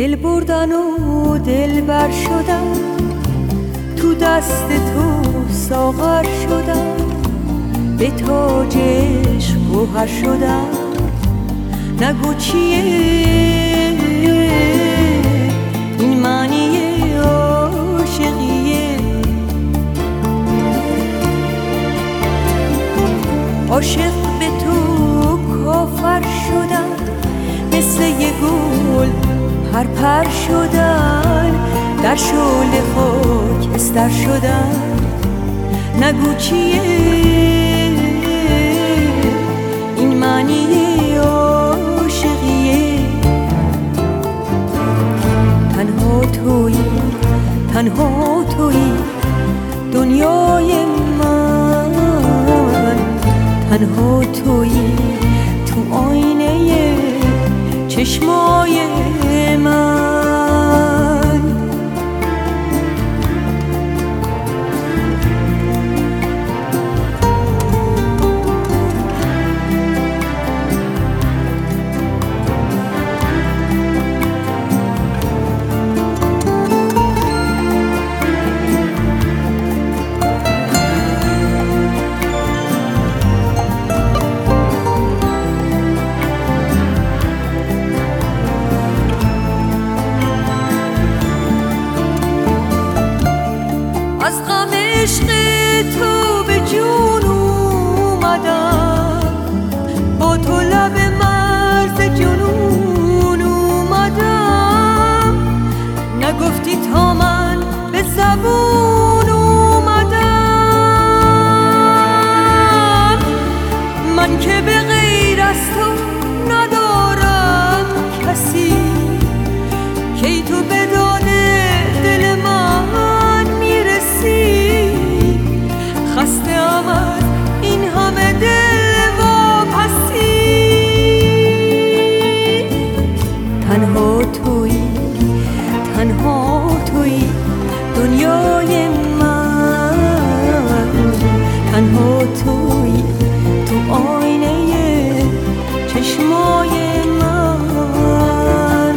دل بردن و دل بر شدن، تو دست تو ساغر شدن، به تاج عشق گوهر شدن. نگو چیه این معنی عاشقیه، عاشق به تو کافر شدن، مثل یه گل پر شدن، در شعله خاکستر شدن. نگو چیه این معنی عاشقیه، تنها تویی تنها تویی دنیای من، تنها تویی تو آینه چشمای من. از غم عشق تو به جون اومدم، با تو لب مرز جنون اومدم. نگفتی تا من به زبون اومدم، من که به غیر از تو ندارم کسی، کی تو به داد دل من خسته آمد این همه دل واپسی. تنها تویی تنها تویی دنیای من، تنها تویی تو آینه چشمای من.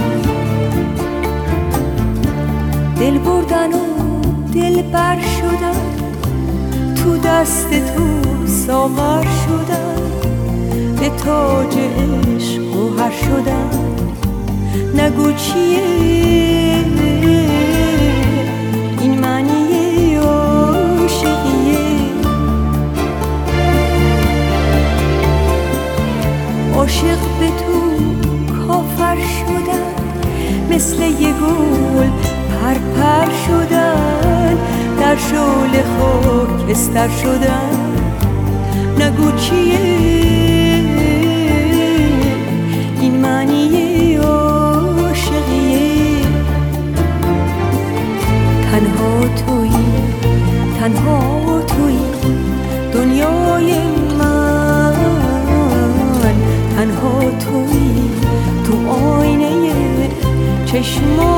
دل بردن و دل بر شدن، تو دست تو ساغر شدن، به تاج عشق گوهر شدن. نگو چیه این معنی عاشقیه، عاشق به تو کافر شدن، مثل یه گل پر شدن، در شعله خاکستر شدن. نگو چیه این معنی عاشقیه، تنها تویی تنها تویی دنیای من، تنها تویی تو آینه چشمای